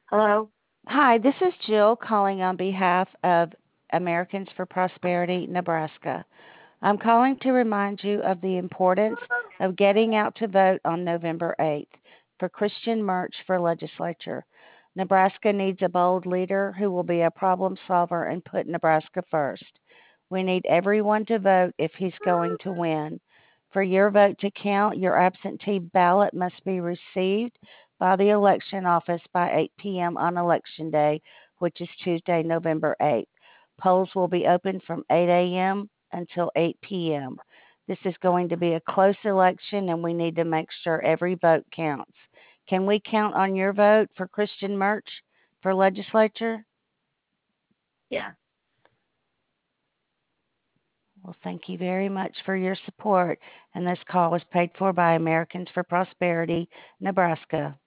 Hello? Hi, this is Jill calling on behalf of Americans for Prosperity, Nebraska. I'm calling to remind you of the importance of getting out to vote on November 8th for Christian Merch for legislature. Nebraska needs a bold leader who will be a problem solver and put Nebraska first. We need everyone to vote if he's going to win. For your vote to count, your absentee ballot must be received by the election office by 8 p.m. on Election Day, which is Tuesday, November 8th. Polls will be open from 8 a.m. until 8 p.m. This is going to be a close election, and we need to make sure every vote counts. Can we count on your vote for Christian Merch for legislature? Yeah. Well, thank you very much for your support. And this call was paid for by Americans for Prosperity, Nebraska.